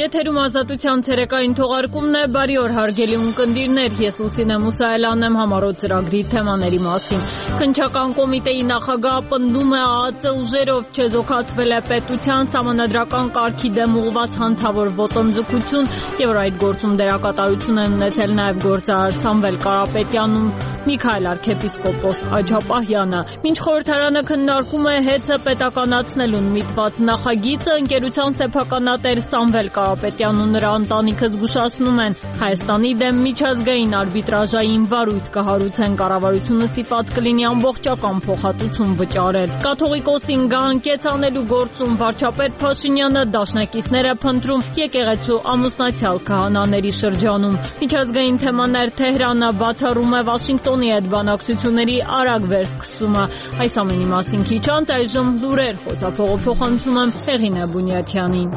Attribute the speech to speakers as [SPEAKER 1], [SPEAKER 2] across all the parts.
[SPEAKER 1] Եթերում ազատության ցերեկային թողարկումն է, բարի օր հարգելի ունկնդիրներ, ես Լուսինե Մուսայելյանն եմ համառոտ ծրագրի թեմաների մասին։ Քննչական կոմիտեի նախագահը պնդում է ԱԱԾ ուժերով չեզոքացվել է պետության սահմանադրական կարգի դեմ ուղղված հանցավոր ոտնձգություն եւ որ այդ գործում դերակատարություն են ունեցել նաեւ գործարար Սամվել Կարապետյանն ու Միքայել arczepiskopos Աջապահյանը։ Մինչ խորհրդարանը քննարկում է ՀԵՑ-ը պետականացնելուն միտված նախագիծը, ընկերության սեփականատեր Սամվել Կարապետյանն ու նրա ընտանիքը զգուշացնում են, Հայաստանի դեմ միջազգային արբիտրաժային վարույթ կհարուցեն, կառավարությունը ստիպված կլինի ամբողջական փոխհատուցում վճարել։ Կաթողիկոսին գահանկեց անելու գործում վարչապետ Փաշինյանը դաշնակիցներ է փնտրում եկեղեցու ամուսնացյալ քահանաների շրջանում։ Միջազգային թեմաներ Թեհրանը բացառում է Վաշինգտոնի հետ բանակցությունների արագ վերսկսումը։ Այս ամենի մասին քիչ անց այժմ լուրեր խոսափողը փոխանցում եմ Հեղինե Բունյաթյանին։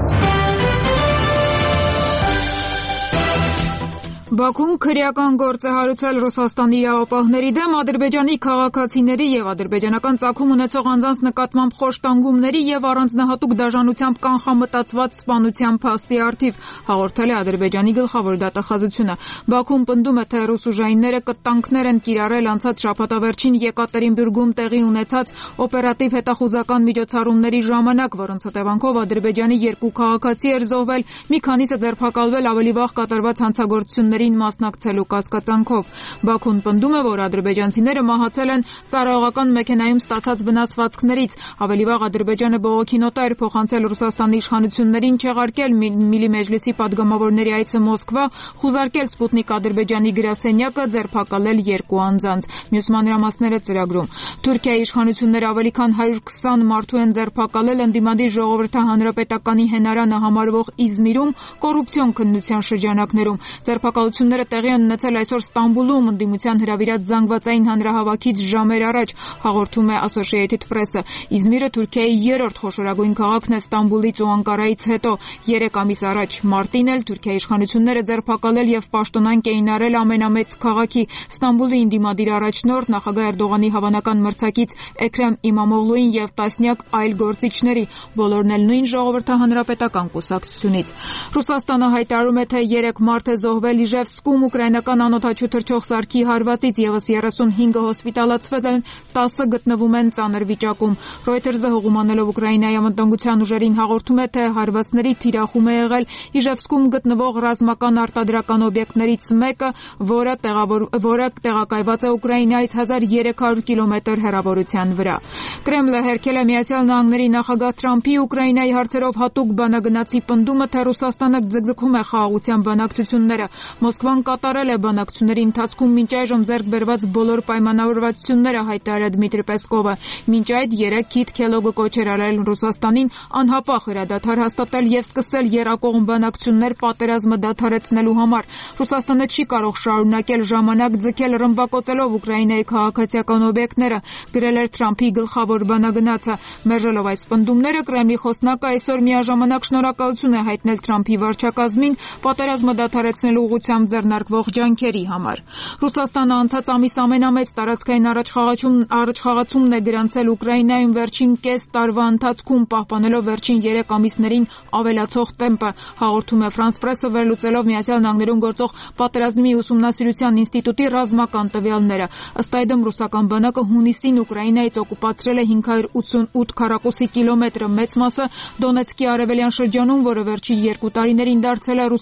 [SPEAKER 2] Բաքուն քրեական գործ է հարուցել Ռուսաստանի իրավապահների դեմ, Ադրբեջանի քաղաքացիների եւ ադրբեջանական ծագում ունեցող անձանց նկատմամբ խոշտանգումների եւ առանձնահատուկ դաժանությամբ կանխամտածված սպանության փաստի առթիվ, հաղորդել է Ադրբեջանի գլխավոր դատախազությունը։ Բաքուն պնդում է, թե ռուս ուժայինները կտանքներ են կիրառել անցած շաբաթավերջին Եկատերինբուրգում տեղի ունեցած օպերատիվ հետախուզական միջոցառումների ժամանակ, որոնց հետևանքով Ադրբեջանի 2 քաղաքացի էր զոհվել, մի քանիսը ձերբակալվել ավելի վաղ կատարված հանցագործությունների մասնակցելու կասկածանքով։ Բաքուն պնդում է, որ ադրբեջանցիները մահացել են ծառայողական մեքենայում ստացած վնասվածքներից։ Ավելի վաղ Ադրբեջանը բողոքի նոտա էր փոխանցել Ռուսաստանի իշխանություններին չեղարկել Միլի մեջլիսի падգամավորների այցը Մոսկվա, խուզարկել Սպուտնիկ Ադրբեջանի գրասենյակը, ձերբակալել 2 անձանց։ Մյուս մանրամասները ծրագրում։ Թուրքիայի իշխանությունները ավելի քան 120 մարդու են ձերբակալել ընդդիմադիր ժողովրդահանրապետականի հենարանը համարվող Իզմիրում կոռուպցիոն քննության շրջանակներում։ Ձերբակալությունները տեղի են ունեցել այսօր Ստամբուլում ընդդիմության հրավիրած զանգվածային հանրահավաքից ժամեր առաջ, հաղորդում է Associated Press-ը։ Իզմիրը Թուրքիայի 3-րդ խոշորագույն քաղաքն է Ստամբուլից ու Անկարայից հետո։ 3 ամիս առաջ մարտին էլ Թուրքիայի իշխանությունները ձերբակալել եւ պաշտոնանկ էին արել ամենամեծ քաղաքի Ստամբուլի ընդդիմադիր առաջնորդ նախագահ Էրդողանի հավանական մրցակից Էքրեմ Իմամօղլուին եւ տասնյակ այլ գործիչների, բոլորն էլ նույն ժողովրդահանրապետական կուսակցությունից։ Ռուսաստանը հայտարարում է, թե 3 մարդ է զոհվել Իժևսկում ուկրաինական անօդաչու թռչող սարքի հարվածից, եւս 35-ը հոսպիտալացվել են, 10-ը գտնվում են ծանր վիճակում։ Reuters-ը հողումանելով Ուկրաինայի անվտանգության ուժերին հաղորդում է, թե հարվածների թիրախում է եղել Իժևսկում գտնվող ռազմական արտադրական օբյեկտներից մեկը, որը տեղակայված է Ուկրաինայից 1300 կիլոմետր հեռավորության վրա։ Կրեմլը հերքել է Միացյալ Նահանգների նախագահ Թրամփի Ուկրաինայի հարցերով հատուկ բանագնացի պնդումը, թե Ռուսաստանը ձգձգում է խաղաղության բանակցությունները։ Մոսկվան կատարել է բանակցությունների ընթացքում մինչ այժմ ձեռք բերված բոլոր պայմանավորվածությունները, հայտարարել Դմիտրի Պեսկովը։ Մինչ այդ 3 քիթ Քելոգը կոչ էր արել Ռուսաստանին անհապաղ հրադադար հաստատել եւ սկսել եռակողմ բանակցություններ պատերազմը դադարեցնելու համար։ Ռուսաստանը չի կարող շարունակել ժամանակ ձգել ռմբակոծելով Ուկրաինայի քաղաքացիական օբյեկտները, գրել էր Թրամփի գլխավոր բանագնացը։ Մերժելով այս պնդումները, Կրեմլի խոսնակը այսօր միաժամանակ շնորհակալություն է հայտնել Թրամփի վարչակազմին պատերազմը դադարեցնելու ուղղությամբ ձեռնարկվող ջանքերի համար։ Ռուսաստանը անցած ամիս ամենամեծ տարածքային առաջխաղացումն է գրանցել Ուկրաինայում վերջին կես տարվա ընթացքում, պահպանելով վերջին 3 ամիսներին ավելացող տեմպը, հաղորդում է France Press-ը վերլուծելով Միացյալ Նահանգներում գործող պատերազմի ուսումնասիրության ինստիտուտի ռազմական տվյալները։ Ըստ այդմ ռուսական բանակը հունիսին Ուկրաինայից օկուպացրել է 588 քառակուսի կիլոմետրը, մեծ մասը Դոնեցկի արևելյան շրջանում, որը վերջին 2 տարիներին դարձել է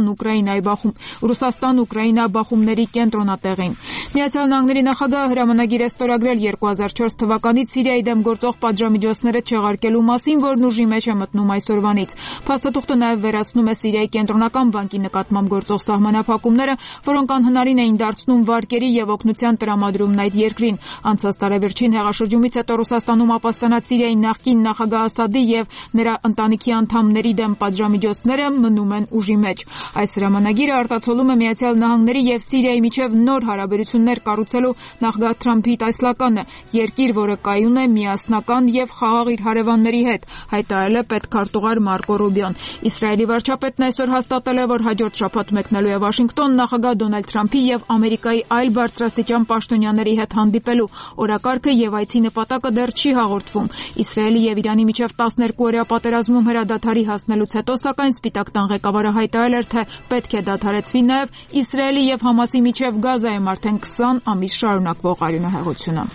[SPEAKER 2] Ռուսաստան-Ուկրաինա բախումների կենտրոնատեղին։ Միացյալ Նահանգների նախագահը հրամանագիր է ստորագրել 2004 թվականից Սիրիայի դեմ գործող պատժամիջոցները չեղարկելու մասին, որն ուժի մեջ է մտնում այսօրվանից։ Փաստաթուղթը նաև վերացնում է Սիրիայի կենտրոնական բանկի նկատմամբ գործող սահմանափակումները, որոնք անհնարին էին դարձնում վարկերի եւ օգնության տրամադրումն այդ երկրին։ Անցած տարեվերջին հեղաշրջումից հետո Ռուսաստանում ապաստանած Սիրիայի նախկին նախագահ Ասադի եւ նրա ընտանիքի անդամների դեմ պատժամիջոցները մնում են ուժի մեջ։ Այս հրամանագիրը արտացոլում մերձավորում է Միացյալ Նահանգների եւ Սիրիայի միջև նոր հարաբերություններ կառուցելու նախագահ Թրամփի տեսլականը, երկիր, որը կայուն է, միասնական եւ խաղաղ իր հարևանների հետ, հայտարարել է պետքարտուղար Մարկո Ռուբիոն։ Իսրայելի վարչապետն այսօր հաստատել է, որ հաջորդ շաբաթ մեկնելու է Վաշինգտոն նախագահ Դոնալդ Թրամփի եւ Ամերիկայի այլ բարձրաստիճան պաշտոնյաների հետ հանդիպելու։ Օրակարգը եւ այցի նպատակը դեռ չի հաղորդվում։ Իսրայելի եւ Իրանի միջև 12-օրյա պատերազմում հրադադարի հասնելուց հետո, սակայն Սպիտակ տան ղեկավարը հայտարարել էր, թե պետք է դադարեցվի նաեւ Իսրայելի եւ Համասի միջև Գազայում արդեն 20 ամիս շարունակվող արյունահեղությունը։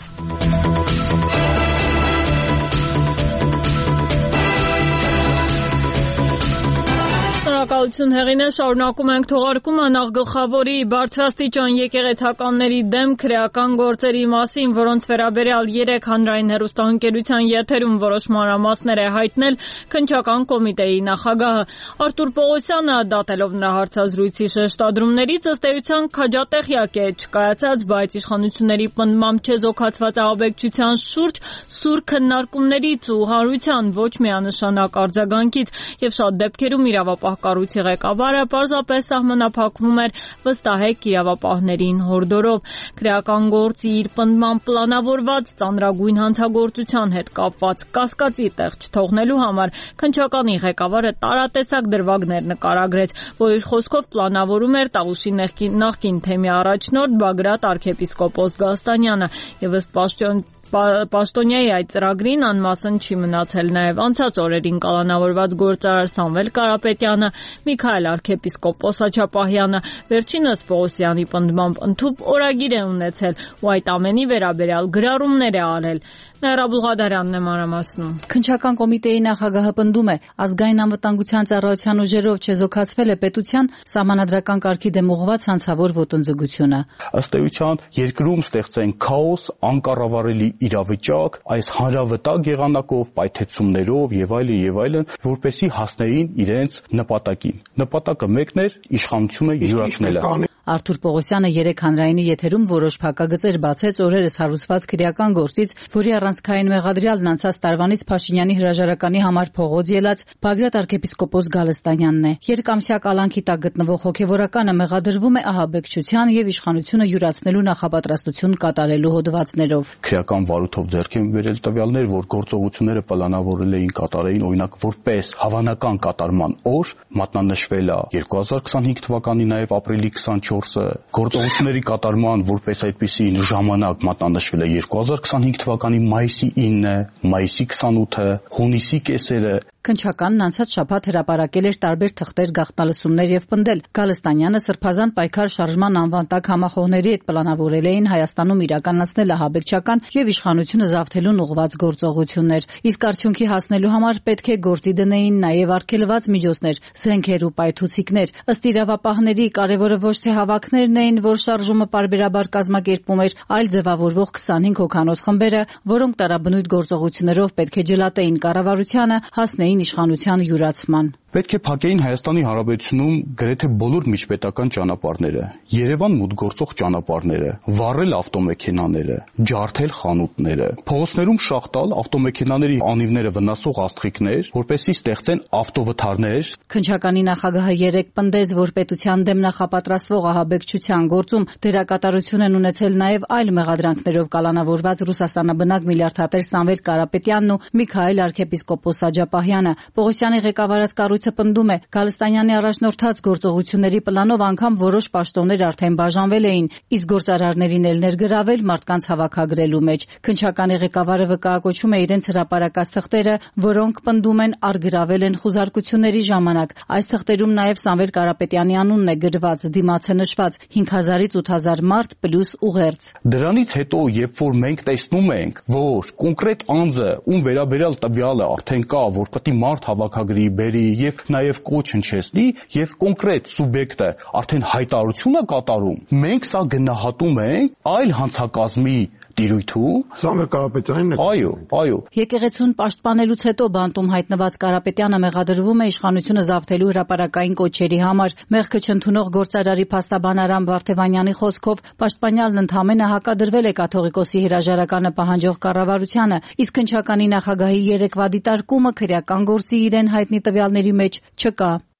[SPEAKER 1] Շնորհակալություն Հեղինե, շարունակում ենք թողարկումը նախգլխավորի բարձրաստիճան եկեղեցականների դեմ քրեական գործերի մասին, որոնց վերաբերյալ 3 հանրային հեռուստաընկերության եթերում որոշ մանրամասներ է հայտնել քննչական կոմիտեի նախագահը։ Արտուր Պողոսյանը, դատելով նրա հարցազրույցի շեշտադրումներից, ըստ էության քաջատեղյակ է չկայացած, բայց իշխանությունների պնդմամբ չեզոքացված ահաբեկչության շուրջ սուր քննարկումներից ու հանրության ոչ միանշանակ արձագանքից եւ շատ դեպքերում իրավապահ կառույցի ղեկավարը պարզապես սահմանափակվում էր վստահեք իրավապահներին հորդորով։ Քրեական գործի իր պնդմամբ պլանավորված ծանրագույն հանցագործության հետ կապված կասկածի տեղ չթողնելու համար քննչականի ղեկավարը տարատեսակ դրվագներ նկարագրեց, որ իր խոսքով պլանավորում էր Տավուշի նախկին թեմի առաջնորդ Բագրատ arczepiskopos Գալստանյանը եւ ըստ Պաշտոնյայի այդ ծրագրին անմասն չի մնացել նաև անցած օրերին կալանավորված գործարար Սամվել Կարապետյանը, Միքայել arczepiskopos Աչապահյանը, վերջինս Պողոսյանի պնդմամբ ընդհուպ օրագիր է ունեցել ու այդ ամենի վերաբերյալ գրառումներ է արել։ Նաիրա Բուլղադարյանն է մանրամասնում։
[SPEAKER 3] Քննչական կոմիտեի նախագահը պնդում է, ազգային անվտանգության ծառայության ուժերով չեզոքացվել է պետության սահմանադրական կարգի դեմ ուղղված հանցավոր ոտնձգությունը։
[SPEAKER 4] Ըստ էության երկրում ստեղծեն քաոս, անկառավարելի իրավիճակ, այս հանրավտակ եղանակով, պայթեցումներով եւ այլն, որպեսզի հասնեին իրենց նպատակին։ Նպատակը մեկն էր իշխանությունը յուրացնելը։
[SPEAKER 3] Արտուր Պողոսյանը 3 հանրայինի եթերում որոշ փակագծեր բացեց օրերս հարուցված քրեական գործից, որի առանցքային մեղադրյալն անցած տարվանից Փաշինյանի հրաժարականի համար փողոց ելած Բագրատ arczepiskopos Գալստանյանն է։ Երկամսյա կալանքի տակ գտնվող հոգևորականը մեղադրվում է ահաբեկչության եւ իշխանությունը յուրացնելու նախապատրաստություն կատարելու հոդվածներով։
[SPEAKER 4] Քրեական վարույթով ձեռք են բերել տվյալներ, որ գործողությունները պլանավորել էին կատարեին, օրինակ որպես հավանական կատարման օր մատնանշվել է 2025 թվականի նաեւ ապրիլի 24-ը, գործողությունների կատարման որպես այդպիսի ժամանակ մատնանշվել է 2025 թվականի մայիսի 9-ը, մայիսի 28-ը, հունիսի կեսերը։
[SPEAKER 3] Քննչականն անցած շաբաթ հրապարակել էր տարբեր թղթեր, գաղտնալսումներ եւ պնդել Գալստանյանը սրբազան պայքար շարժման անվան տակ համախոհների հետ պլանավորել էին Հայաստանում իրականացնել ահաբեկչական եւ իշխանությունը զավթելուն ուղղված գործողություններ։ Իսկ արդյունքի հասնելու համար պետք է գործի դնեին նաեւ արգելված միջոցներ, զենքեր ու պայթուցիկներ։ Ըստ իրավապահների կարևորը ոչ թե հավաքներն էին, որ շարժումը պարբերաբար կազմակերպում էր, այլ ձևավորվող 25 հոգանոց խմբերը, որոնք տարաբնույթ գործողություններով պետք է ջլատեին կառավարությանը, հասնեին իշխանության յուրացման։
[SPEAKER 4] Պետք է փակեին Հայաստանի Հանրապետությունում գրեթե բոլոր միջպետական ճանապարհները, Երևան մուտք գործող ճանապարհները, վառել ավտոմեքենաները, ջարդել խանութները, փողոցներում շաղ տալ ավտոմեքենաների անիվները վնասող աստղիկներ, որպեսզի ստեղծեն ավտովթարներ։
[SPEAKER 3] Քննչականի նախագահը 3 պնդեց, որ պետության դեմ նախապատրաստվող ահաբեկչության գործում դերակատարություն են ունեցել նաև այլ մեղադրանքներով կալանավորված Ռուսաստանաբնակ միլիարդատեր Սամվել Կարապետյանն ու Միքայել arczepiskopos Աչապահյանը։ Պողոսյանի ղեկավարած կառույցը պնդում է, Գալստանյանի առաջնորդած գործողությունների պլանով անգամ որոշ պաշտոններ արդեն բաժանվել էին, իսկ գործարարներին էլ ներգրավել մարդկանց հավաքագրելու մեջ։ Քննչականի ղեկավարը վկայակոչում է իրենց հրապարակած թղթերը, որոնք պնդում են արգրավել են խուզարկությունների ժամանակ։ Այս թղթերում նաև Սամվել Կարապետյանի անունն է գրված, դիմացը նշված 5000-ից 8000 մարդ պլյուս ուղերձ։
[SPEAKER 4] Դրանից հետո, երբ որ մենք տեսնում ենք, որ կոնկրետ անձը, ում վերաբերյալ տվյալը արդեն կա, որ պետք է մարդ հավաքագրի, բերի եւ նաեւ կոչ հնչեցնի եւ կոնկրետ սուբյեկտը արդեն հայտարարություն է կատարում, մենք սա գնահատում ենք այլ հանցակազմի տիրույթում
[SPEAKER 5] Սամվել Կարապետյանին
[SPEAKER 4] այո
[SPEAKER 3] Եկեղեցուն պաշտպանելուց հետո բանտում հայտնված Կարապետյանը մեղադրվում է իշխանությունը զավթելու հրապարակային կոչերի համար։ Մեղքը չընդունող գործարարի փաստաբան Արամ Վարդևանյանի խոսքով պաշտպանյալն ընդհանրապես հակադրվել է կաթողիկոսի հրաժարականը պահանջող կառավարությանը, իսկ քննչականի նախագահի երեկվա դիտարկումը քրեական գործի իրեն հայտնի տվյալների մեջ չկա։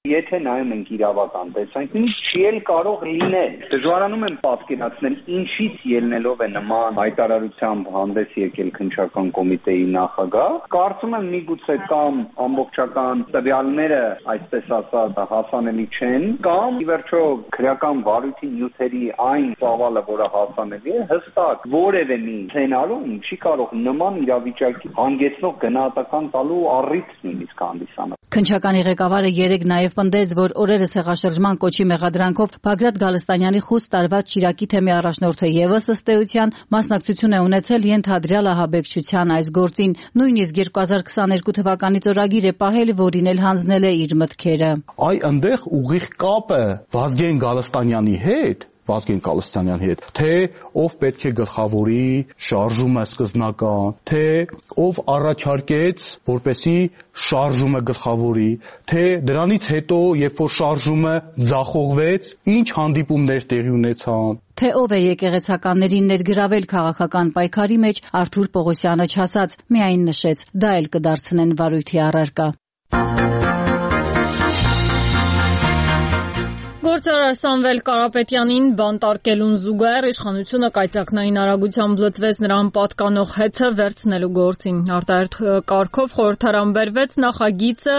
[SPEAKER 5] Եթե նայում ենք իրավական տեսանկյունից, չի էլ կարող լինել։ Դժվարանում եմ պատկերացնել, ինչից ելնելով է նման հայտարարությամբ հանդես եկել քննչական կոմիտեի նախագահ։ Կարծում եմ միգուցե կամ ամբողջական տվյալները, այսպես ասած, հասանելի չեն, կամ ի վերջո քրեական վարույթի նյութերի այն ծավալը, որը հասանելի է, հստակ որևէ մի սցենարում չի կարող նման իրավիճակի հանգեցնող գնահատական տալու առիթ նույնիսկ հանդիսանալ։
[SPEAKER 3] Քննչականի ղեկավարը երեկ նաև պնդեց, որ օրերս հեղաշրջման կոչի մեղադրանքով Բագրատ Գալստանյանի խուստ տարված Շիրակի թեմի առաջնորդը եւս ըստ էության մասնակցություն է ունեցել ենթադրյալ ահաբեկչության այս գործին, նույնիսկ 2022 թվականից օրագիր է պահել, որին էլ հանձնել է իր մտքերը։
[SPEAKER 4] Այ այնտեղ ուղիղ կապը Վազգեն Գալստանյանի հետ թե ով պետք է գլխավորի շարժումը սկզբնական, թե ով առաջարկեց, որպեսի շարժումը գլխավորի, թե դրանից հետո, երբ որ շարժումը ձախողվեց, ինչ հանդիպումներ տեղի ունեցան։
[SPEAKER 3] Թե ով է եկեղեցականներին ներգրավել քաղաքական պայքարի մեջ, Արթուր Պողոսյանը չասաց, միայն նշեց, դա էլ կդարձնեն վարույթի առարկա։
[SPEAKER 1] Գործարար Սամվել Կարապետյանին բանտարկելուն զուգահեռ իշխանությունը կայծակնային արագությամբ լծվեց նրան պատկանող հեծը վերցնելու գործին։ Արտահերթ կարգով խորհրդարան բերվեց նախագիծը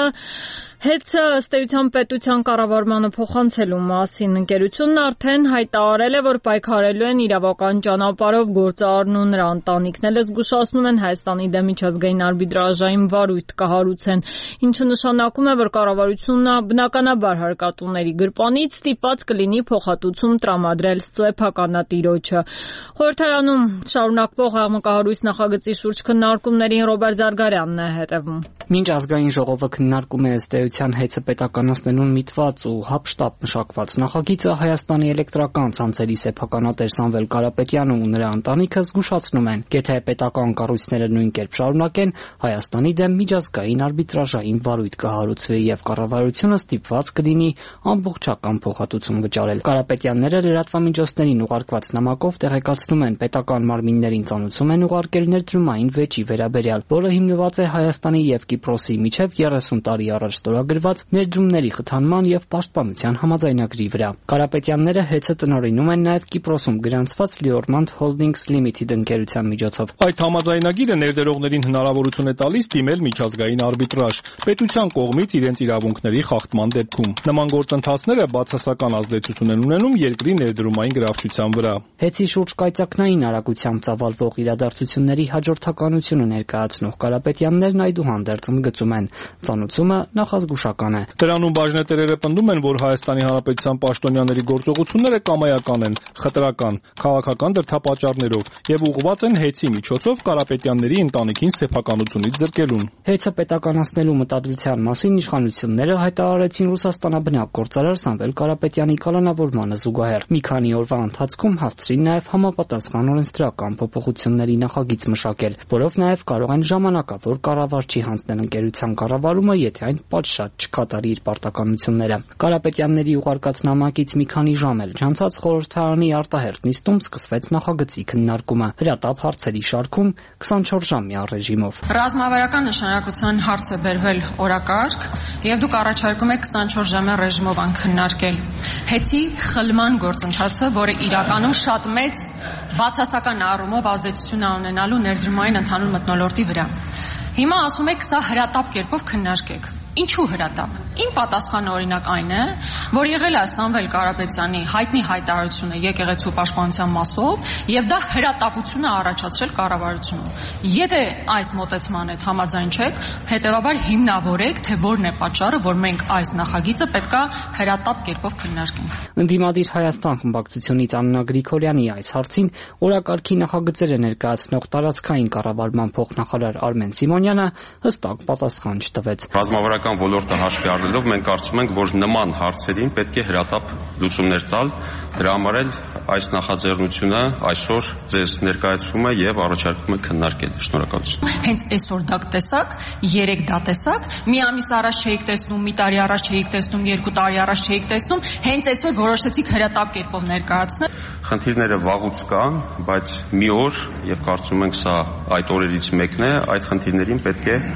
[SPEAKER 1] հեծը ըստ էության պետության կառավարմանը փոխանցելու մասին։ Ընկերությունն արդեն հայտարարել է, որ պայքարելու են իրավական ճանապարհով, գործարարն ու նրա ընտանիքն էլ զգուշացնում են Հայաստանի դեմ միջազգային արբիտրաժային վարույթ կհարուցեն, ինչը նշանակում է, որ կառավարությունը բնականաբար հարկատուների գրպանից ստիպված կլինի փոխհատուցում տրամադրել սեփականատիրոջը։ Խորհրդարանում շարունակվող աղմկահարույց նախագծի շուրջ քննարկումներին Ռոբերտ Զարգարյանն է հետևում։
[SPEAKER 6] Մինչ ազգային ժողովը քննարկում է ըստ էության հեծը պետականացնելուն միտված ու հապշտապ մշակված նախագիծը, Հայաստանի էլեկտրական ցանցերի սեփականատեր Սամվել Կարապետյանը ու նրա ընտանիքը զգուշացնում են, եթե պետական կառույցները նույն կերպ շարունակեն, Հայաստանի դեմ միջազգային արբիտրաժային վարույթ կհարուցվի եւ կառավարությունը ստիպված կլինի ամբողջական փոխհատուցում վճարել։ Կարապետյանները լրատվամիջոցներին ուղարկված նամակով տեղեկացնում են, պետական մարմիններին ծանուցում են ուղարկել ներդրումային վեճի վերաբերյալ, որը հիմնված է Հայաստանի եւ Կիպրոսի միջև 30 տարի առաջ ստորագրված ներդրումների խթանման եւ պաշտպանության համաձայնագրի վրա։ Կարապետյանները հեծը տնօրինում են նաեւ Կիպրոսում գրանցված Liormand Holdings Limited ընկերության միջոցով։
[SPEAKER 7] Այդ համաձայնագիրը ներդրողներին հնարավորություն է տալիս դիմել միջազգային արբիտրաժ պետության կողմից իրենց իրավունքների խախտման դեպքում։ Նման գործընթացները բացասական ազդեցություն են ունենում երկրի ներդրումային գրավչության վրա։
[SPEAKER 6] Հեծի շուրջ կայծակնային արագությամբ ծավալվող իրադարձությունների հաջորդականությունը ներկայացնող Կարապետյաններն այդուհանդերձ ընդգծում են, ծանուցումը նախազգուշական է։
[SPEAKER 7] Դրանում բաժնետերերը պնդում են, որ Հայաստանի Հանրապետության պաշտոնյաների գործողությունները կամայական են, խտրական, քաղաքական դրդապատճառներով եւ ուղղված են հեծի միջոցով Կարապետյանների ընտանիքին սեփականությունից զրկելուն։
[SPEAKER 6] Հեծը պետականացնելու մտադրության մասին իշխանությունները հայտարարեցին Ռուսաստանաբնակ գործարար Սամվել Կարապետյանի կալանավորմանը զուգահեռ։ Մի քանի օրվա ընթացքում հասցրին նաեւ համապատասխան օրենսդրական փոփոխությունների նախագիծ մշակել, որով նաեւ կարող են ժամանակավոր կառավարչի հանձնել ընկերության կառավարումը, եթե այն պատշաճ չկատարի իր պարտականությունները։ Կարապետյանների ուղարկած նամակից մի քանի ժամ էլ չանցած խորհրդարանի արտահերթ նիստում սկսվեց նախագծի քննարկումը։ Հրատապ հարցերի շարքում 24-ժամյա ռեժիմով։
[SPEAKER 2] Ռազմավարական նշանակության հարց է բերվել օրակարգ, եւ դուք առաջարկում եք 24-ժամյա ռեժիմով քննարկել հեծի խլման գործընթացը, որը իրականում շատ մեծ բացասական առումով ազդեցություն է ունենալու ներդրումային ընդհանուր մթնոլորտի վրա։ Հիմա ասում եք, սա հրատապ կերպով քննարկեք։ Ինչու հրատապ։ Իմ պատասխանը օրինակ այն է, որ եղել է Սամվել Կարապետյանի հայտնի հայտարարությունը եկեղեցու պաշտպանության մասով, եւ դա հրատապություն է առաջացրել կառավարությունում։ Եթե այս մոտեցման հետ համաձայն չեք, հետեւաբար հիմնավորեք, թե որն է պատճառը, որ մենք այս նախագիծը պետքա հրատապ կերպով քննարկենք։
[SPEAKER 6] Ընդդիմադիր Հայաստան խմբակցությունից Աննա Գրիգորյանի այս հարցին օրակարգի նախագծերը ներկայացնող տարածքային կառավարման փոխնախարար Արմեն Սիմոնյանը հստակ պատասխան չտվեց։
[SPEAKER 8] Ռազմավարական ոլորտը հաշվի առնելով մենք կարծում ենք, որ նման հարցերին պետք է հրատապ լուծումներ տալ, դրա համար էլ այս նախաձեռնությունը այսօր ձեզ ներկայացվում է եւ առաջարկում եք քննարկել։ Շնորհակալություն։
[SPEAKER 2] Հենց այսօր դա տեսակ, 3 դա տեսակ, մի ամիս առաջ չէիք տեսնում, մի տարի առաջ չէիք տեսնում, 2 տարի առաջ չէիք տեսնում, հենց այսօր որոշեցիք հրատապ կերպով ներկայացնել։
[SPEAKER 8] Խնդիրները վաղուց կան, բայց մի օր եւ կարծում ենք սա այդ օրերից մեկն է, այդ խնդիրներին պետք է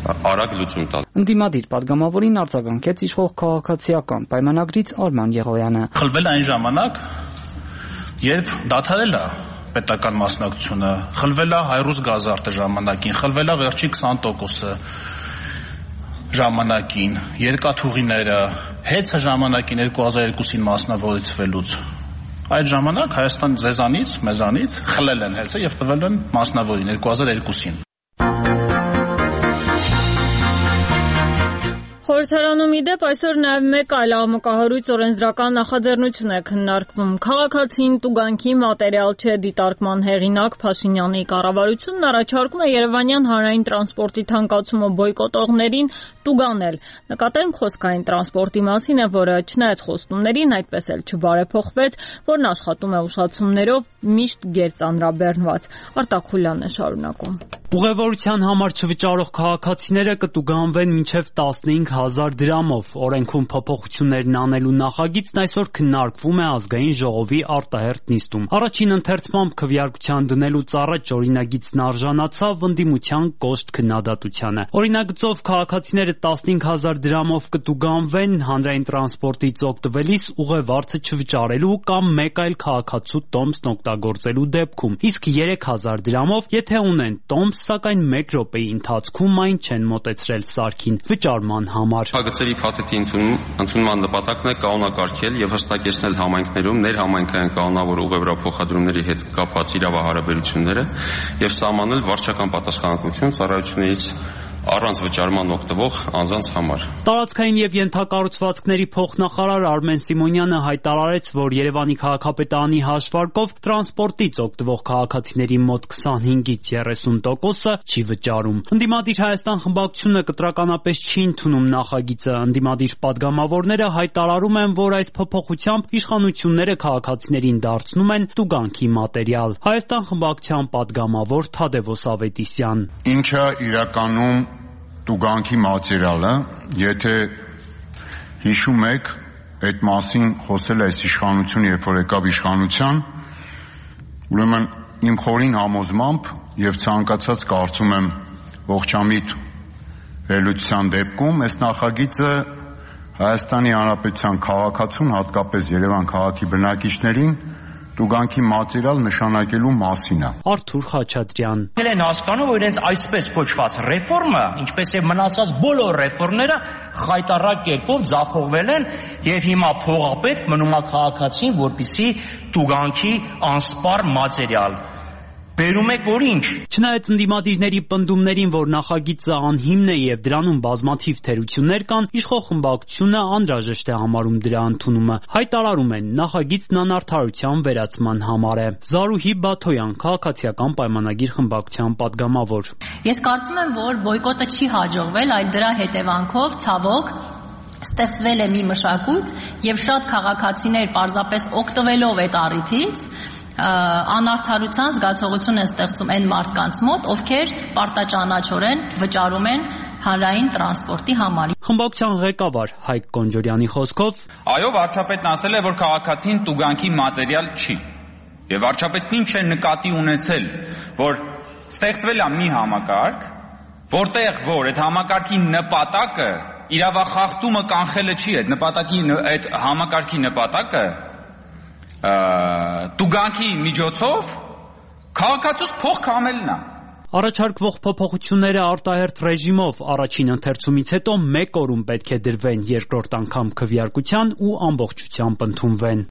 [SPEAKER 8] արագ լուծում տալ։
[SPEAKER 6] Ընդդիմադիր падգամավորին արձագանքեց իշխող քաղաքացիական պայմանագրից Արման Եղոյանը։
[SPEAKER 9] Խլվել այն ժամանակ, երբ դադարել է պետական մասնակցությունը, խլվել է հայրուս գազարտը ժամանակին, խլվել է վերջի 20%-ը ժամանակին, երկաթուղիները, հեծը ժամանակին 2002-ին մասնավորեցվելուց։ Այդ ժամանակ Հայաստան ձեզանից, մեզանից խլել են հեսը եւ տվել են մասնավորին 2002-ին։
[SPEAKER 1] Խորհրդարանում ի դեպ այսօր նաև մեկ այլ աղմկահարույց օրենսդրական նախաձեռնություն է քննարկվում։ Քաղաքացին տուգանքի մատերիալ չէ դիտարկման հեղինակ Փաշինյանի կառավարությունն առաջարկում է Երևանյան հանրային տրանսպորտի թանկացումը բոյկոտողներին տուգանել։ Նկատենք խոսքային տրանսպորտի մասին է, որը չնայած խոստումներին այդպես էլ չբարեփոխվեց, որն աշխատում է ուշացումներով միշտ գերծանրաբեռնված։ Արտակ Խուլյանն է շարունակում։
[SPEAKER 10] Ուղևորության համար չվճարող քաղաքացիները կտուգանվեն մինչև 15,000 դրամով։ Օրենքում փոփոխություններն անելու նախագիծն այսօր քննարկվում է ազգային ժողովի արտահերթ նիստում։ Առաջին ընթերցմամբ քվեարկության դնելուց առաջ օրինագիծն արժանացավ ընդդիմության կոշտ քննադատությանը։ Օրինագծով քաղաքացիները 15,000 դրամով կտուգանվեն հանրային տրանսպորտից օգտվելիս ուղևարցը չվճարելու կամ մեկ այլ քաղաքացու տոմսն օգտագործելու դեպքում, իսկ 3,000 դրամով, եթե ունեն տոմս, սակայն 1 րոպեի ընթացքում այն չեն մոտեցրել սարքին վճարման համար։
[SPEAKER 8] Նախագծերի փաթեթի ընդունման նպատակն է կանոնակարգել եւ հստակեցնել համայնքներում ներհամայնքային կանոնավոր ուղևորափոխադրումների հետ կապված իրավահարաբերությունները եւ սահմանել վարչական պատասխանատվություն ծառայություններից առանց վճարման օգտվող անձանց համար։
[SPEAKER 10] Տարածքային եւ ենթակառուցվածքների փոխնախարար Արմեն Սիմոնյանը հայտարարեց, որ Երևանի քաղաքապետարանի հաշվարկով տրանսպորտից օգտվող քաղաքացիների մոտ 25-ից 30%-ը չի վճարում։ Ընդդիմադիր Հայաստան խմբակցությունը կտրականապես չի ընդունում նախագիծը։ Ընդդիմադիր падգամավորները հայտարարում են, որ այս փոփոխությամբ իշխանությունները քաղաքացիներին դարձնում են տուգանքի մատերիալ։ Հայաստան խմբակցության падգամավոր Թադևոս Ավետիսյան։
[SPEAKER 11] Ինչը իրականում տուգանքի մատերիալը, եթե հիշում եք, այդ մասին խոսել է այս իշխանությունը, երբ որ եկավ իշխանության, ուրեմն իմ խորին համոզմամբ եւ ցանկացած կարծում եմ ողջամիտ վերլուծության դեպքում այս նախագիծը Հայաստանի Հանրապետության քաղաքացուն, հատկապես Երևան քաղաքի բնակիչներին տուգանքի մատերիալ նշանակելու մասին է։
[SPEAKER 10] Արթուր Խաչատրյան։
[SPEAKER 12] Ել են հասկանում, որ իրենց այսպես կոչված ռեֆորմը, ինչպես եւ մնացած բոլոր ռեֆորմները խայտառակ կերպով ձախողվել են եւ հիմա փողապետք մնում է քաղաքացին, որպեսզի տուգանքի անսպառ մատերիալ բերում եք, որ ինչ։
[SPEAKER 10] Չնայած ընդդիմադիրների պնդումներին, որ նախագիծը անհիմն է եւ դրանում բազմաթիվ թերություններ կան, իշխող խմբակցությունը անհրաժեշտ է համարում դրա ընդունումը։ Հայտարարում են, նախագիծն անարդարության վերացման համար է։ Զարուհի Բաթոյան, քաղաքացիական պայմանագիր խմբակցության падգամավոր։
[SPEAKER 13] Ես կարծում եմ, որ բոյկոտը չի հաջողվել, այլ դրա հետևանքով ցավոք ստեղծվել է մի մշակույթ եւ շատ քաղաքացիներ պարզապես օգտվելով այդ առիթից անարդարության զգացողություն է ստեղծում այն մարդկանց մոտ, ովքեր պարտաճանաչորեն վճարում են հանրային տրանսպորտի համար։
[SPEAKER 10] Խմբակցության ղեկավար Հայկ Կոնջորյանի խոսքով,
[SPEAKER 14] այո, վարչապետն ասել է, որ քաղաքացին տուգանքի մատերիալ չի։ Եվ վարչապետն ինչ է նկատի ունեցել, որ ստեղծվել է մի համակարգ, որտեղ որ այդ համակարգի նպատակը իրավախախտումը կանխելը չի, այդ համակարգի նպատակը տուգանքի միջոցով քաղաքացուց փող կամելն է։
[SPEAKER 10] Առաջարկվող փոփոխությունները արտահերթ ռեժիմով առաջին ընթերցումից հետո 1 օրում պետք է դրվեն, երկրորդ անգամ քվեարկության ու ամբողջությամբ ընդունվեն։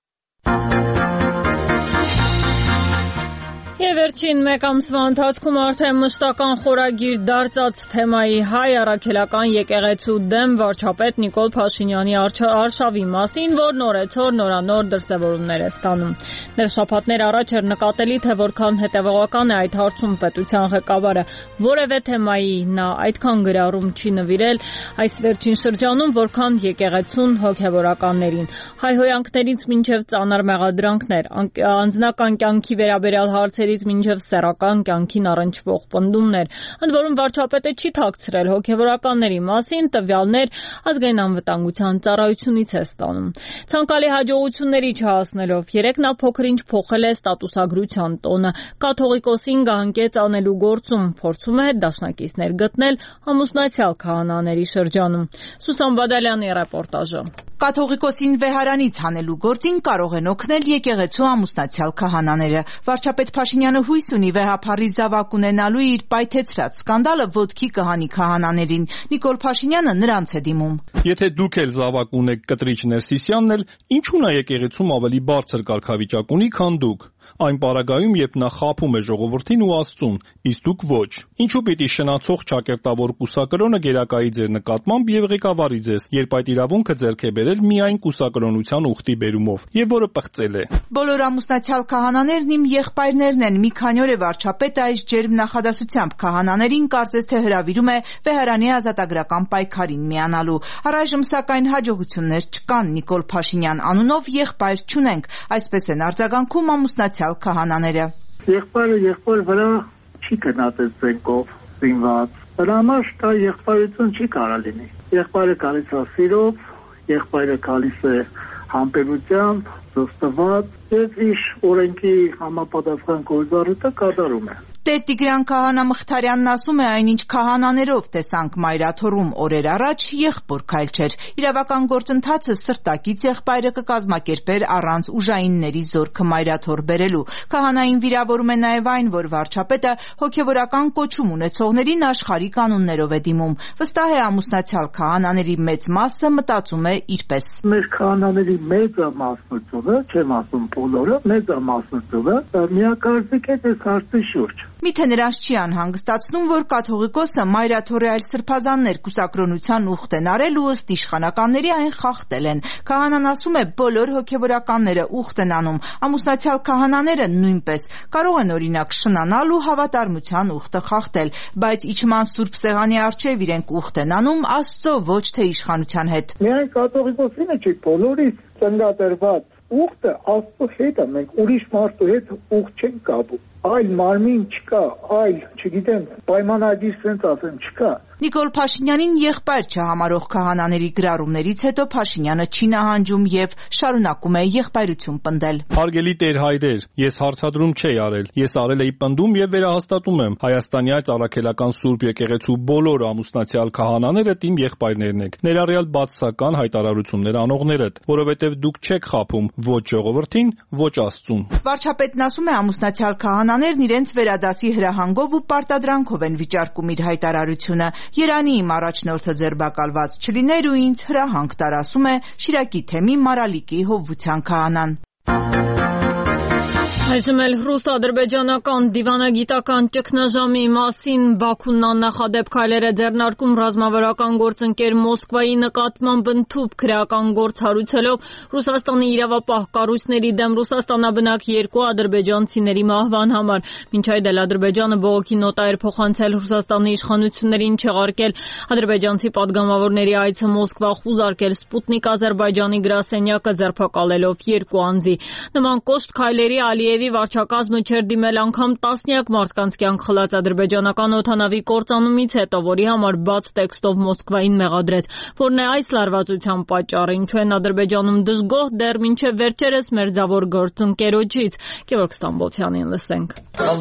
[SPEAKER 1] Եվ վերջին մեկ ամսվա ընթացքում արդեն մշտական խորագիր դարձած թեմայի հայ առաքելական եկեղեցու դեմ վարչապետ Նիկոլ Փաշինյանի արշավի մասին, որ նորեցօր նորանոր դրսևորումներ է ստանում։ Դեռ շաբաթներ առաջ էր նկատելի, թե որքան հետևողական է այդ հարցում պետության ղեկավարը, որևէ թեմայի նա այդքան գրառում չի նվիրել այս վերջին շրջանում, որքան եկեղեցուն հոգևորականներին։ Հայհոյանքներից մինչև ծանր մեղադրանքներ, անձնական կյանքի վերաբերյալ հարցերի կատակերգերից մինչև սեռական կյանքին առնչվող պնդումներ։ Ընդ որում վարչապետը չի թաքցրել հոգևորականների մասին տվյալներ ազգային անվտանգության ծառայությունից է ստանում։ Ցանկալի հաջողությունների չհասնելով երեկ նա փոքր-ինչ փոխել է ստատուսագրության տոնը։ Կաթողիկոսին գահանկեց անելու գործում փորձում է դաշնակիցներ գտնել ամուսնացյալ քահանաների շրջանում։ Սուսան Բադալյանի ռեպորտաժը։
[SPEAKER 15] Կաթողիկոսին վեհարանից հանելու գործին կարող են օգնել եկեղեցու ամուսնացյալ քահանաները։ Վարչապետ Փաշինյանը հույս ունի վեհափառի զավակ ունենալու իր պայթեցրած սկանդալը ոտքի կհանի քահանաներին։ Նիկոլ Փաշինյանը նրանց է դիմում։
[SPEAKER 7] Եթե դուք էլ զավակ ունեք կտրիչ Ներսիսյանն էլ, ինչու՞ նա եկեղեցում ավելի բարձր կարգավիճակ ունի, քան դուք։ Այն պարագայում, երբ նա խաբում է ժողովրդին ու Աստծուն, իսկ դուք ոչ։ Ինչու պիտի շնացող ճակերտավոր կուսակրոնը գերակայի ձեր նկատմամբ եւ ղեկավարի ձեզ, երբ այդ իրավունքը ձեռք է բերել միայն կուսակրոնության ուխտի բերումով, եւ որը պղծել է։
[SPEAKER 15] Բոլոր ամուսնացյալ քահանաներն իմ եղբայրներն են։ Մի քանի օր է վարչապետը այս ջերմ նախադասությամբ քահանաներին կարծես թե հրավիրում է վեհարանի ազատագրական պայքարին միանալու։ Առայժմ սակայն հաջողություններ չկան։ Նիկոլ Փաշինյան անունով եղբայր չունենք, այսպես են արձագանքում ամուսնացյալ քահանաները։
[SPEAKER 16] Եղբայր վրա չի գնացել զենքով զինված։ Դրա համար դա եղբայրություն չի կարող լինի։ Եղբայրը գալիս է սիրով, եղբայրը գալիս է համբերությամբ, զոստված եւ իր օրենքի համապատասխան գործառույթը կատարում է։
[SPEAKER 15] Տեր Տիգրան քահանա Մխիթարյանն ասում է, այնինչ քահանաներով տեսանք Մայրաթորում օրեր առաջ եղբոր քայլ չէր։ Իրավական գործընթացը սրտակից եղբայրը կկազմակերպեր առանց ուժայինների զորքը Մայրաթոր բերելու։ Քահանային վիրավորում է նաև այն, որ վարչապետը հոգևորական կոչում ունեցողներին աշխարհի կանոններով է դիմում։ Վստահ է ամուսնացյալ քահանաների մեծ մասը մտածում է իրպես։
[SPEAKER 16] Մեր քահանաների մեծամասնությունը, չեմ ասում բոլորը, մեծամասնությունը միակարծիք է այս հարցի շուրջ։
[SPEAKER 15] Միթե նրանց չի անհանգստացնում, որ կաթողիկոսը Մայրաթորի այլ սրբազաններ կուսակրոնության ուխտ են արել ու ըստ իշխանականների այն խախտել են։ Քահանան ասում է, բոլոր հոգևորականները ուխտ են անում, ամուսնացյալ քահանաները նույնպես։ Կարող են օրինակ շնանալ ու հավատարմության ուխտը խախտել, բայց իջման սուրբ սեղանի առջև իրենք ուխտ են անում Աստծո, ոչ թե իշխանության հետ։
[SPEAKER 16] Միայն կաթողիկոսինը չի, բոլորից ծննդադրված ուխտը Աստծո հետ է, մենք ուրիշ մարդու հետ ուխտ չենք կապում։ Այլ մարմին չկա, այլ, չգիտեմ, պայմանագիր սենց ասեմ չկա։
[SPEAKER 15] Նիկոլ Փաշինյանին եղբայր չհամարող քահանաների գրառումներից հետո Փաշինյանը չի նահանջում եւ շարունակում է եղբայրություն պնդել։
[SPEAKER 7] Հարգելի Տեր հայրեր, ես հարցադրում չի արել, ես արել էի պնդում եւ վերահաստատում եմ։ Հայաստանի այս առաքելական Սուրբ եկեղեցու բոլոր ամուսնացյալ քահանաները իմ եղբայրներն եք, ներառյալ բացասական հայտարարություններ անողներդ, որովհետեւ դուք չեք խաբում ոչ ժողովրդին, ոչ Աստծուն։
[SPEAKER 15] Վարչապետն ասում է ամուսնացյալ քահանաներն իրենց վերադասի հրահանգով ու պարտադրանքով են վիճարկում իր հայտարարությունը։ Երանի իմ առաջնորդը ձերբակալված չլիներ ու ինձ հրահանգ տար, ասում է Շիրակի թեմի Մարալիկի հովվության քահանան։
[SPEAKER 1] Այժմ էլ ռուս-ադրբեջանական դիվանագիտական ճգնաժամի մասին Բաքուն աննախադեպ քայլեր է ձեռնարկում ռազմավարական գործընկեր Մոսկվայի նկատմամբ ընդհուպ քրեական գործ հարուցելով Ռուսաստանի իրավապահ կառույցների դեմ Ռուսաստանաբնակ 2 ադրբեջանցիների մահվան համար։ Մինչ այդ էլ Ադրբեջանը բողոքի նոտա էր փոխանցել Ռուսաստանի իշխանություններին չեղարկել ադրբեջանցի падգամավորների այցը Մոսկվա խուզարկել Սպուտնիկ Ադրբեջանի գրասենյակը ձերբակալելով 2 անձի։ Նման կոշտ քայլերի Ալիևի վարչակազմը չէր դիմել անգամ տասնյակ մարդկանց կյանք խլած ադրբեջանական օդանավի կործանումից հետո, որի համար բաց տեքստով Մոսկվային մեղադրեց, որն է այս լարվածության պատճառը, ինչու են Ադրբեջանում դժգոհ դեռ մինչև վերջերս մերձավոր գործընկերոջից։ Գևորգ Ստամբոլցյանին լսենք։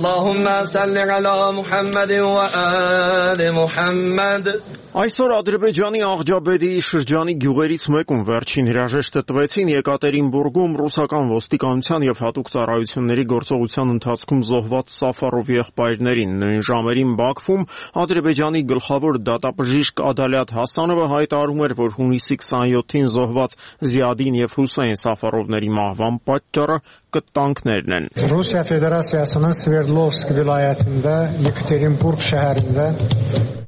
[SPEAKER 17] Այսօր Ադրբեջանի Աղջաբեդի շրջանի գյուղերից մեկում վերջին հրաժեշտը տվեցին Եկատերինբուրգում ռուսական ոստիկանության եւ հատուկ ծառայությունների գործողության ընթացքում զոհված Սաֆարով եղբայրներին։ Նույն ժամերին Բաքվում Ադրբեջանի գլխավոր դատաբժիշկ Ադալյատ Հասանովը հայտարարում էր, որ հունիսի 27-ին զոհված Զիադին եւ Հուսեյն Սաֆարովների մահվան պատճառը կտանքներն են։
[SPEAKER 18] Ռուսիա Ֆեդերացիասının Sverdlovsk vilayətində Yekaterinburg şəhərində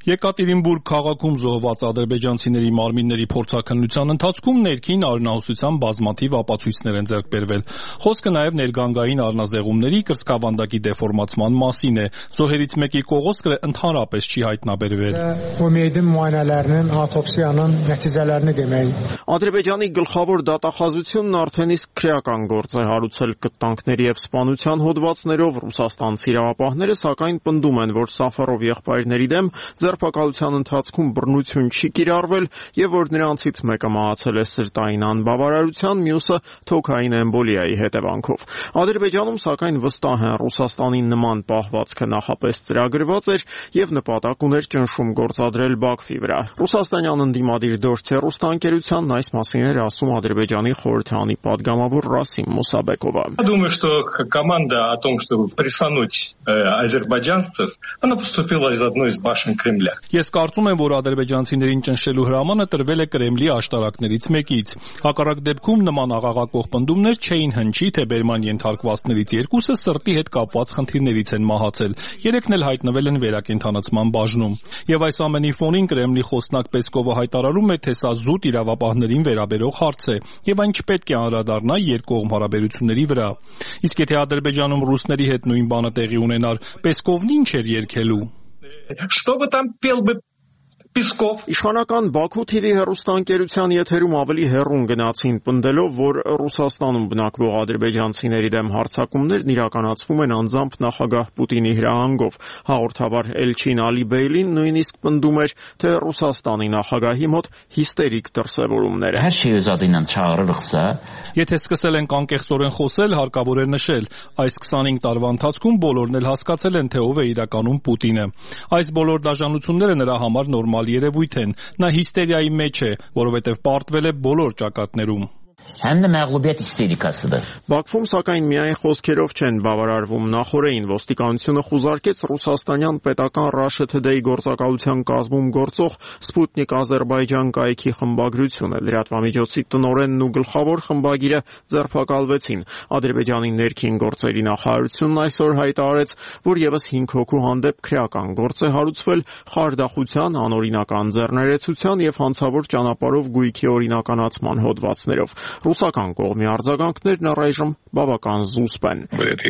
[SPEAKER 7] Եկատերինբուրգ քաղաքում զոհված ադրբեջանցիների մարմինների փորձաքննության ընթացքում ներքին արյունահոսության բազմաթիվ ապացույցներ են ձեռք բերվել։ Խոսքը նաև ներգանգային առնազեղումների կրծքավանդակի դեֆորմացման մասին է։ Զոհերից մեկի կողոսկրը ընդհանրապես չի հայտնաբերվել։
[SPEAKER 18] Ումեդի մուայնələrinin ավտոպsiyanın nəticələrini demək։
[SPEAKER 17] Ադրբեջանի գլխավոր դատախազությունն արդեն իսկ քրեական գործ է հարուցել կտանքների եւ սպանության հոդվածներով ռուսաստանցի իրավապահները, սակայն պնդում են, որ Սաֆարով եղբայրների դեմ ձերբակալության ընթացքում բռնություն չի կիրառվել եւ որ նրանցից մեկը մահացել է սրտային անբավարարության, մյուսը թոքային էմբոլիայի հետևանքով։ Ադրբեջանում սակայն վստահ են Ռուսաստանի նման պահվածքը նախապես ծրագրված էր եւ նպատակ уներ ճնշում գործադրել Բաքվի վրա։ Ռուսաստանյան ընդդիմադիր Դորչե ռուստանկերությանն այս մասին էր ասում Ադրբեջանի խորհրդանի падգամավոր Расим Мусабекова.
[SPEAKER 19] Думаю, что команда о том, чтобы прессануть азербайджанцев, она поступила из одной из башен Кремля.
[SPEAKER 7] Ես կարծում եմ, որ ադրբեջանցիներին ճնշելու հրամանը տրվել է Կրեմլի աշտարակներից մեկից։ Հակառակ դեպքում նման աղաղակող պնդումներ չէին հնչի, թե բերման ենթարկվածներից երկուսը սրտի հետ կապված խնդիրներից են մահացել, երեքն էլ հայտնվել են վերակենդանացման բաժնում։ Եվ այս ամենի ֆոնին Կրեմլի խոսնակ Պեսկովը հայտարարում է, թե սա զուտ իրավապահներին վերաբերող հարց է, եւ այն չպետք է անդրադառնա երկկողմ հարաբերությունների վրա։ Իսկ եթե Ադրբեջանում ռուսների հետ նույն բանը տեղի ունենար, Պեսկովն ինչ էր երգելու։
[SPEAKER 19] Что бы там пел бы Песков.
[SPEAKER 17] Իշխանական Բաքու TV հեռուստաընկերության եթերում ավելի հեռուն գնացին պնդելով, որ Ռուսաստանում բնակվող ադրբեջանցիների դեմ հարձակումներն իրականացվում են անձամբ նախագահ Պուտինի հրահանգով։ Հաղորդավար Էլչին Ալիբեյլին նույնիսկ պնդում էր, թե Ռուսաստանի նախագահի մոտ հիստերիկ դրսևորումներ են։ Եթե սկսել ենք անկեղծորեն խոսել, հարկավոր է նշել, այս 25 տարվա ընթացքում բոլորն էլ հասկացել են, թե ով է իրականում Պուտինը։ Այս բոլոր դաժանությունները նրա համար նորմալ երևույթ են, նա հիստերիայի մեջ է, որովհետև պարտվել է բոլոր ճակատներում։ Բաքվում սակայն միայն խոսքերով չեն բավարարվում։ Նախորդին ոստիկանությունը խուզարկեց ռուսաստանյան պետական Russia Today գործակալության կազմում գործող Sputnik Azerbaijan կայքի խմբագրությունը։ Լրատվամիջոցի տնօրենն ու գլխավոր խմբագիրը ձերբակալվեցին։ Ադրբեջանի ներքին գործերի նախարարությունն այսօր հայտարարեց, որ եւս 5 հոգու հանդեպ քրեական գործ է հարուցվել խարդախության, անօրինական ձեռներեցության եւ հանցավոր ճանապարհով գույքի օրինականացման հոդվածներով։ Ռուսական կողմի արձագանքներն առայժմ բավական զուսպ են։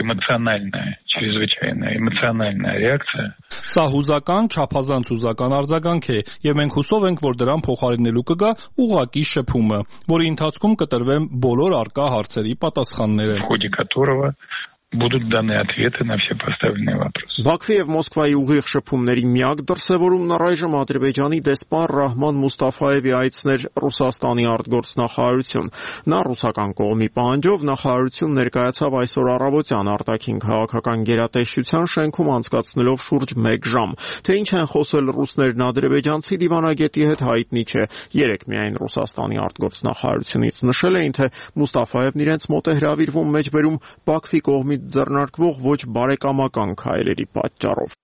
[SPEAKER 17] Սա հուզական, չափազանց հուզական արձագանք է, եւ մենք հուսով ենք, որ դրան փոխարինելու կգա ուղղակի շփումը, որի ընթացքում կտրվեն բոլոր արկա հարցերի պատասխանները։
[SPEAKER 20] Будут даны ответы на все поставленные вопросы.
[SPEAKER 17] Բաքվի եւ Մոսկվայի ուղիղ շփումների միակ դրսևորումն առայժմ Ադրբեջանի դեսպան Ռահման Մուստաֆայևի այցն էր Ռուսաստանի արտգործնախարարություն։ Նա ռուսական կողմի պահանջով նախարարություն ներկայացավ այսօր առավոտյան արտաքին քաղաքական գերատեսչության շենքում անցկացնելով շուրջ 1 ժամ։ Թե ինչ են խոսել ռուսներն ադրբեջանցի դիվանագետի հետ հայտնի չէ։ Երեք միայն Ռուսաստանի արտգործնախարարությունից նշել էին, թե Մուստաֆայևն իրենց մոտ է հրավիրվում մեջբերում Բաքվի կողմից ձեռնարկվող ոչ բարեկամական քայլերի պատճառով։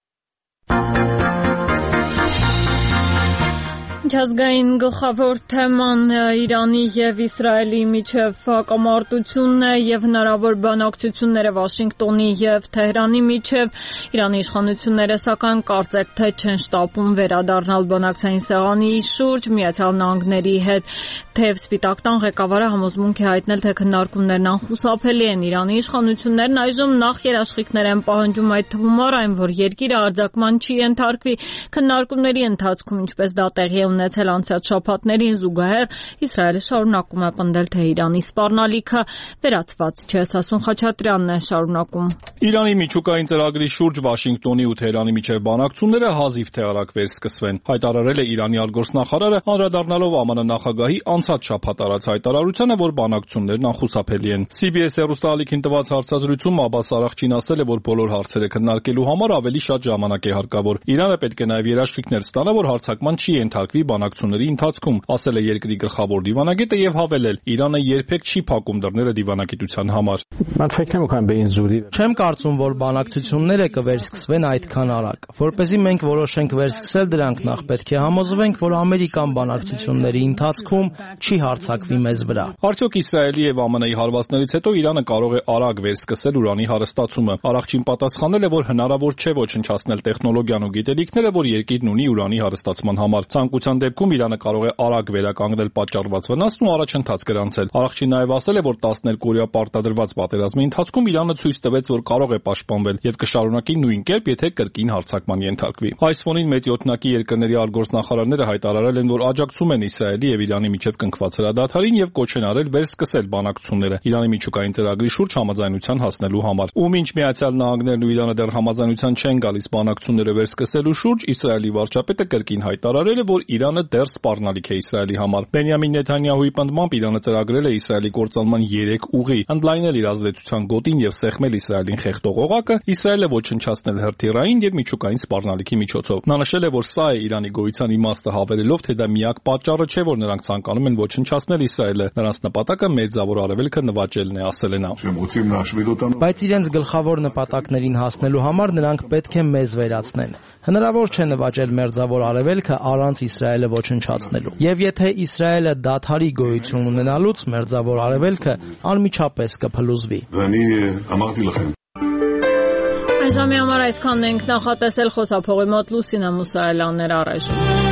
[SPEAKER 1] Միջազգային գլխավոր թեման Իրանի եւ Իսրայելի միջև հակամարտությունն է եւ հնարավոր բանակցությունները Վաշինգտոնի եւ Թեհրանի միջև։ Իրանի իշխանությունները սակայն կարծեք թե չեն շտապում վերադառնալ բանակցային սեղանի շուրջ Միացյալ Նահանգների հետ, թեև Սպիտակ տան ղեկավարը համոզմունք է հայտնել, թե քննարկումներն անխուսափելի են։ Իրանի իշխանություններն այժմ նախ երաշխիքներ են պահանջում, այդ թվում առ այն, որ երկիրը արձակման չի ենթարկվի։ Քննարկումների ընթացքում, ինչպես դա տեղի ունեցել անցած շաբաթներին զուգահեռ, Իսրայելը շարունակում է պնդել, թե Իրանի սպառնալիքը վերացված չէ։ Սասուն Խաչատրյանն է շարունակում։
[SPEAKER 7] Իրանի միջուկային ծրագրի շուրջ Վաշինգտոնի ու Թեհրանի միջև բանակցությունները հազիվ թե արագ վերսկսվեն, հայտարարել է Իրանի արտգործնախարարը, անդրադառնալով ԱՄՆ նախագահի անցած շաբաթ արած հայտարարությանը, որ բանակցություններն անխուսափելի են։ CBS հեռուստաալիքին տված հարցազրույցում Աբբաս Արաղչին ասել է, որ բոլոր հարցերը քննարկելու համար ավելի շատ ժամանակ է հարկավոր։ Իրանը պետք է նաև երաշխիքներ ստանա, որ հարձակման չի ենթարկվի բանակցությունների ընթացքում, ասել է երկրի գլխավոր դիվանագետը եւ հավելել. Իրանը երբեք չի փակում դռները դիվանագիտության համար։
[SPEAKER 21] Չեմ կարծում, որ բանակցությունները կվերսկսվեն այդքան արագ։ Որպեսզի մենք որոշենք վերսկսել դրանք, նախ պետք է համոզվենք, որ ամերիկան բանակցությունների ընթացքում չի հարձակվի մեզ վրա։
[SPEAKER 7] Արդյոք Իսրայելի եւ ԱՄՆ-ի հարվածներից հետո Իրանը կարող է արագ վերսկսել ուրանի հարստացումը։ Արարչին պատասխանել է, որ հնարավոր չէ ոչնչացնել տեխնոլոգիան ու գիտելիքները, որ երկիրն ունի ուրանի հարստացման համար։ Ցանկության դեպքում Իրանը կարող է արագ վերականգնել պատճառված վնասն ու առաջընթաց գրանցել։ Արարչին նաեւ ասել է, որ 12-օրյա պարտադրված պատերազմի ընթացքում Իրանը ցույց տվեց, որ կարող է պաշտպանվել եւ կշարունակի նույն կերպ, եթե կրկին հարձակման ենթարկվի։ Այս ֆոնին մեծ յոթնակի երկրների արտգործնախարարները հայտարարել են, որ աջակցում են Իսրայելի եւ Իրանի միջև կնքված հրադադարին եւ կոչ են արել վերսկսել բանակցությունները Իրանի միջուկային ծրագրի շուրջ համաձայնության հասնելու համար։ Ու մինչ Միացյալ Նահանգներն ու Իրանը դեռ համաձայնության չեն գալիս բանակցությունները վերսկսելու շուրջ, Իսրայելի վարչապետը կրկին հայտարարել է, որ Իրանը դեռ սպառնալիք է Իսրայելի համար։ Բենյամին Նեթանյահուի պնդմամբ Իրանը ծրագրել է Իսրայելի կործանման 3 ուղի՝ ընդլայնել իր ազդեցության գոտին եւ սեղմել Իսրայելին խեղդող օղակը, Իսրայելը ոչնչացնել հրթիռային եւ միջուկային սպառնալիքի միջոցով։ Նա նշել է, որ սա է Իրանի գոյության իմաստը, հավելելով, թե դա միակ պատճառը չէ, որ նրանք ցանկանում են ոչնչացնել Իսրայելը։ Նրանց նպատակը Մերձավոր Արևելքը նվաճելն է, ասել է նա։
[SPEAKER 21] Բայց իրենց գլխավոր նպատակներին հասնելու համար նրանք պետք է մեզ վերացնեն։ Հնարավոր չէ նվաճել Մերձավոր Արևելքը առանց Իսրայելը ոչնչացնելու։ Եվ եթե Իսրայելը դադարի գոյություն ունենալուց, Մերձավոր Արևելքը անմիջապես կփլուզվի։
[SPEAKER 1] Այս ժամի համար այսքանն ենք նախատեսել, խոսափողի մոտ Լուսինե Մուսայելյանն էր առայժմ։